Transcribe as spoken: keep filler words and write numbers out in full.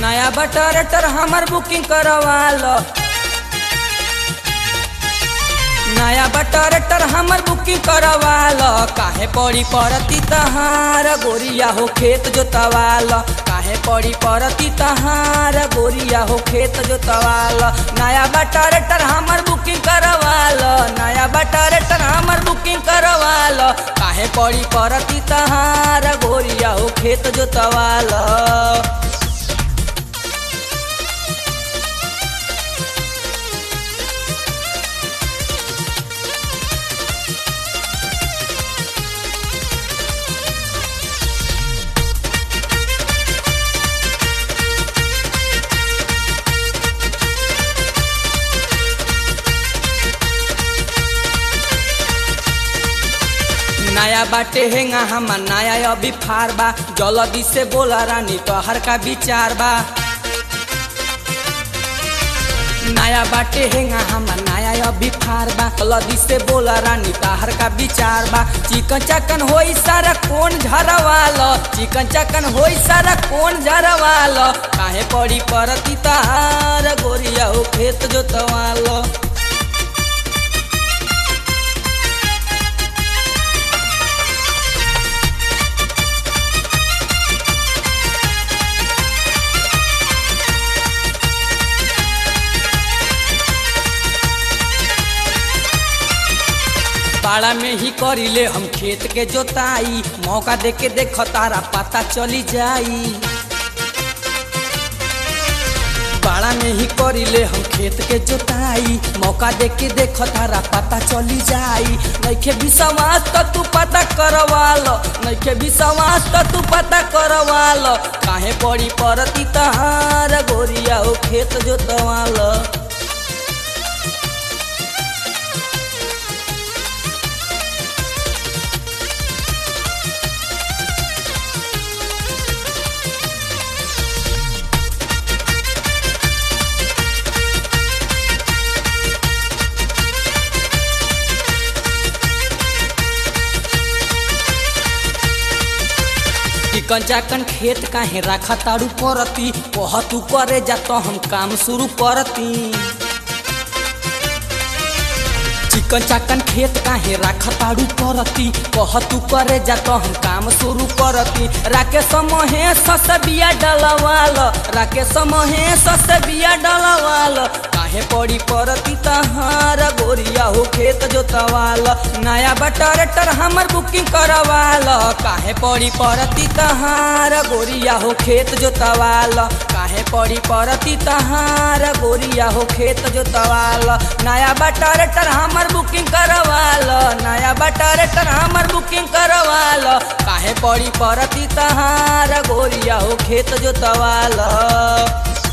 नया बटरेटर हमर बुकिंग करवालो नया बटरेटर हमर बुकिंग करवालो काहे पड़ी परती तहार गोरिया हो खेत जोतवालो काहे पड़ी परती तहार गोरिया हो खेत जोतवालो नया बटरेटर हमर बुकिंग करवालो नया बटरेटर हमर बुकिंग करवालो काहे पड़ी परती तहार गोरिया हो खेत जोतवालो। नया बाटे हेंगा हम नया अभी फार बा जल्दी से बोला रानी तोहर का विचार बा नया बाटे हेंगा हम नया अभी फार बा जल्दी से बोला रानी तोहर का विचार बा चिकन चकन होई सारा कौन झरवालो चिकन चकन होई सारा कौन झरवालो काहे पड़ी परती तहार गोरिया हो खेत जोतवालो। बाड़ा में ही करिले हम खेत के जोताई मौका देके देख तारा पता चली जाई बाड़ा में ही करिले हम खेत के जोताई मौका देके देख तारा पता चली जाई नइखे विश्वास तो तू पता करवालो नइखे विश्वास तो तू पता करवालो काहे पड़ी परती तहार गोरिया हो खेत जोतवालो। चिकन चाकन खेत काहे रखा तारू परती कह तू करे जा तो हम काम शुरू करती चिकन चाकन खेत काहे रखा तारू परती कह तू करे जा तो हम काम शुरू करती राकेश महेश से बिया डलवालो राकेश महेश से बिया डलवालो काहे पड़ी परती तहार गोरिया हो खेत जोतवालो नया बटरेटर हमर बुकिंग करवालो काहे पड़ी परती तहार गोरिया हो खेत जोतवालो काहे पड़ी परती तहार गोरिया हो खेत जोतवालो नया बटरेटर हमर बुकिंग करवालो नया बटरेटर हमर बुकिंग करवालो काहे पड़ी परती तहार गोरिया हो खेत जोतवालो।